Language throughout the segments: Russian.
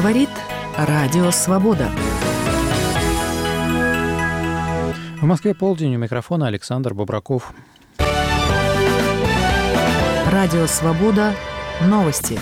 Говорит Радио Свобода. В Москве полдень, у микрофона Александр Бобраков. Радио Свобода. Новости.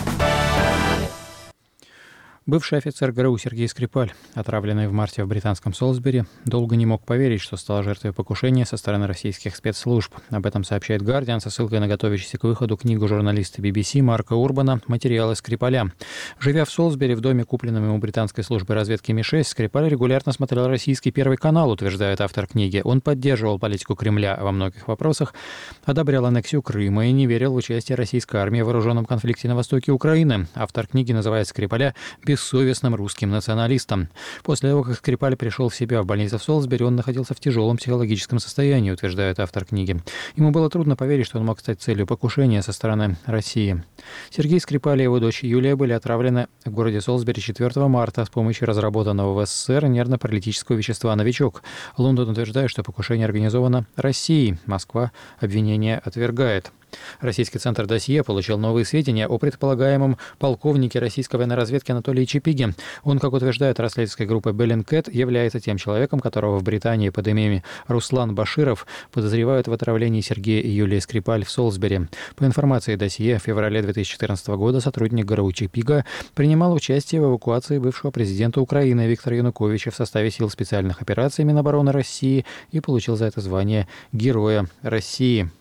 Бывший офицер ГРУ Сергей Скрипаль, отравленный в марте в британском Солсбери, долго не мог поверить, что стал жертвой покушения со стороны российских спецслужб. Об этом сообщает «Гардиан» со ссылкой на готовящуюся к выходу книгу журналиста BBC Марка Урбана «Материалы Скрипаля». Живя в Солсбери в доме, купленном ему британской службой разведки Ми-6, Скрипаль регулярно смотрел российский Первый канал, утверждает автор книги. Он поддерживал политику Кремля во многих вопросах, одобрял аннексию Крыма и не верил в участие российской армии в вооруженном конфликте на востоке Украины. Автор книги называет Скрипаля бессовестным русским националистом. После того, как Скрипаль пришел в себя в больнице в Солсбери, он находился в тяжелом психологическом состоянии, утверждает автор книги. Ему было трудно поверить, что он мог стать целью покушения со стороны России. Сергей Скрипаль и его дочь Юлия были отравлены в городе Солсбери 4 марта с помощью разработанного в СССР нервно-паралитического вещества «Новичок». Лондон утверждает, что покушение организовано Россией. Москва обвинение отвергает. Российский центр «Досье» получил новые сведения о предполагаемом полковнике российской военной разведки Анатолии Чапиге. Он, как утверждает расследовательская группа Bellingcat, является тем человеком, которого в Британии под именем Руслан Баширов подозревают в отравлении Сергея и Юлии Скрипаль в Солсбери. По информации «Досье», в феврале 2014 года сотрудник ГРУ Чапига принимал участие в эвакуации бывшего президента Украины Виктора Януковича в составе сил специальных операций Минобороны России и получил за это звание Героя России.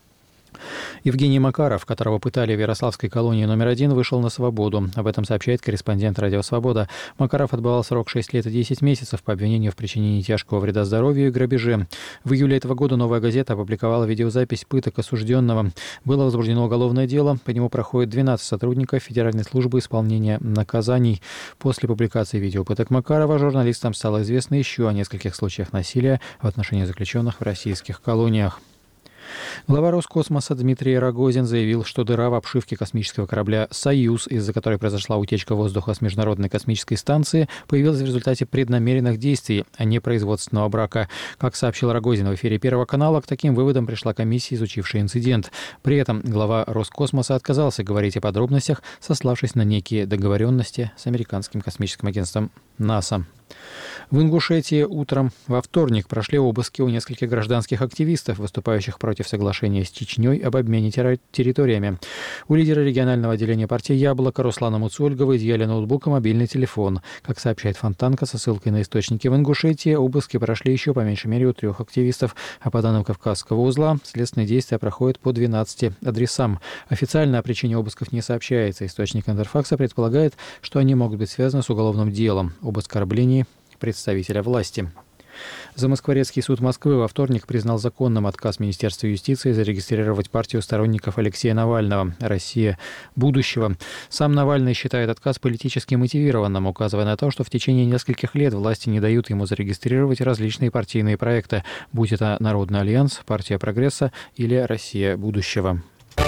Евгений Макаров, которого пытали в Ярославской колонии номер 1, вышел на свободу. Об этом сообщает корреспондент «Радио Свобода». Макаров отбывал срок 6 лет и 10 месяцев по обвинению в причинении тяжкого вреда здоровью и грабеже. В июле этого года «Новая газета» опубликовала видеозапись пыток осужденного. Было возбуждено уголовное дело. По нему проходит 12 сотрудников Федеральной службы исполнения наказаний. После публикации видео пыток Макарова журналистам стало известно еще о нескольких случаях насилия в отношении заключенных в российских колониях. Глава Роскосмоса Дмитрий Рогозин заявил, что дыра в обшивке космического корабля «Союз», из-за которой произошла утечка воздуха с Международной космической станции, появилась в результате преднамеренных действий, а не производственного брака. Как сообщил Рогозин в эфире Первого канала, к таким выводам пришла комиссия, изучившая инцидент. При этом глава Роскосмоса отказался говорить о подробностях, сославшись на некие договоренности с американским космическим агентством НАСА. В Ингушетии утром во вторник прошли обыски у нескольких гражданских активистов, выступающих против соглашения с Чечней об обмене территориями. У лидера регионального отделения партии «Яблоко» Руслана Муцольгова изъяли ноутбук и мобильный телефон. Как сообщает Фонтанка со ссылкой на источники в Ингушетии, обыски прошли еще по меньшей мере у 3 активистов, а по данным Кавказского узла, следственные действия проходят по 12 адресам. Официально о причине обысков не сообщается. Источник Интерфакса предполагает, что они могут быть связаны с уголовным делом об оскорблении представителя власти. Замоскворецкий суд Москвы во вторник признал законным отказ Министерства юстиции зарегистрировать партию сторонников Алексея Навального «Россия будущего». Сам Навальный считает отказ политически мотивированным, указывая на то, что в течение нескольких лет власти не дают ему зарегистрировать различные партийные проекты, будь это Народный альянс, Партия прогресса или Россия будущего.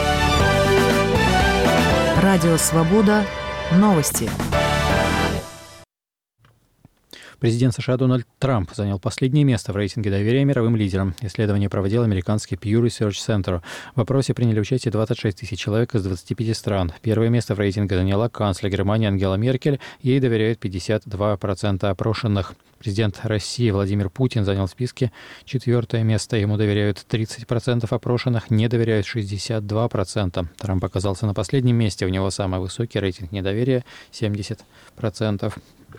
Радио Свобода. Новости. Президент США Дональд Трамп занял последнее место в рейтинге доверия мировым лидерам. Исследование проводил американский Pew Research Center. В опросе приняли участие 26 тысяч человек из 25 стран. Первое место в рейтинге заняла канцлер Германии Ангела Меркель. Ей доверяют 52% опрошенных. Президент России Владимир Путин занял в списке 4 место. Ему доверяют 30% опрошенных, не доверяют 62%. Трамп оказался на последнем месте. У него самый высокий рейтинг недоверия – 70%.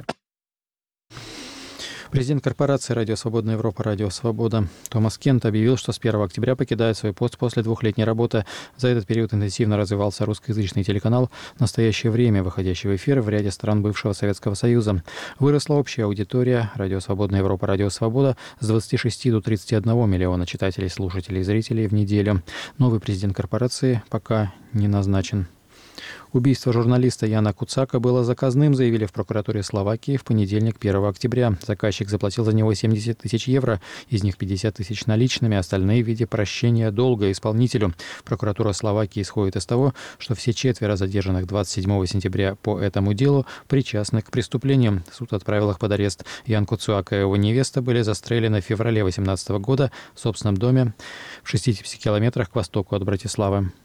Президент корпорации «Радио Свободная Европа» «Радио Свобода» Томас Кент объявил, что с 1 октября покидает свой пост после двухлетней работы. За этот период интенсивно развивался русскоязычный телеканал «Настоящее время», выходящий в эфир в ряде стран бывшего Советского Союза. Выросла общая аудитория «Радио Свободная Европа» «Радио Свобода» с 26 до 31 миллиона читателей, слушателей и зрителей в неделю. Новый президент корпорации пока не назначен. Убийство журналиста Яна Куцака было заказным, заявили в прокуратуре Словакии в понедельник, 1 октября. Заказчик заплатил за него 70 тысяч евро, из них 50 тысяч наличными, остальные в виде прощения долга исполнителю. Прокуратура Словакии исходит из того, что все 4 задержанных 27 сентября по этому делу причастны к преступлениям. Суд отправил их под арест. Ян Куцак и его невеста были застрелены в феврале 2018 года в собственном доме в 60 километрах к востоку от Братиславы.